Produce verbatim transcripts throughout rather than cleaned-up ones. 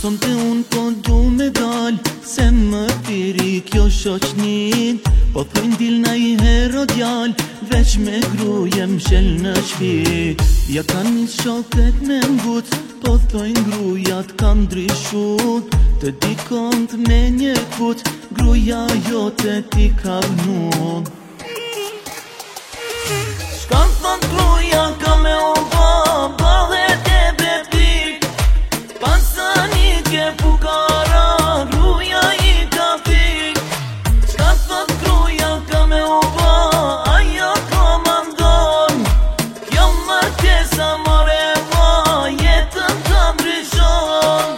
Sonte unë po du me dal, se më piri kjo shoqnin. Po thojnë dilna i hero djal, veç me gruje m'shel në shpi. Ja kan nis shoket me ngut, po thojnë grujat kan ndryshut. Të dikont me një kut, gruja jote ti ka vnut. Shkan thon gruja ka me uva, bahet e bepik. Pasani ke fukara, gruja i ka fik. Shkan thon gruja ka me uva, aja ka mandon. Kjo markesa mareva, jetën ka ndryshon.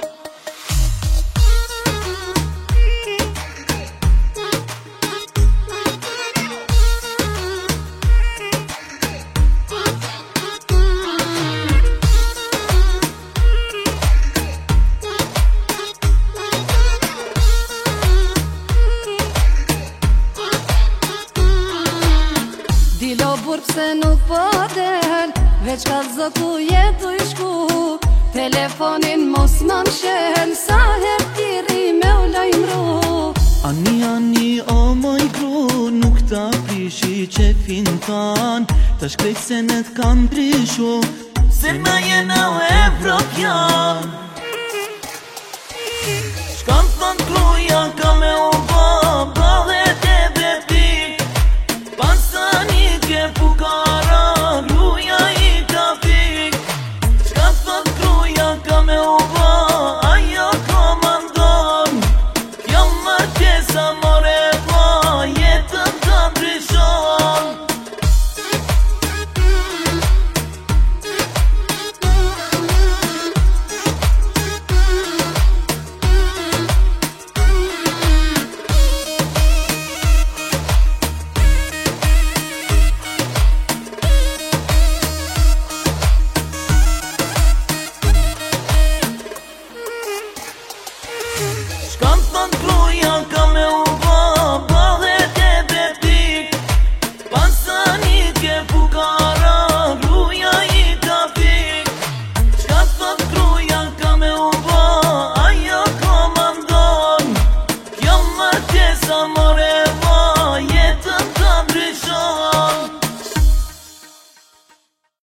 Dilo burë pse nuk po del, veç ka zëku jetu i shku. Telefonin mos më mshel, sa her tiri me u lajmru. Ani, ani, o moj gru, nuk ta prishi që fintan. Ta shkrejt se në t'kan ndryshu, se na jena u evropjan. Shkan thon gruja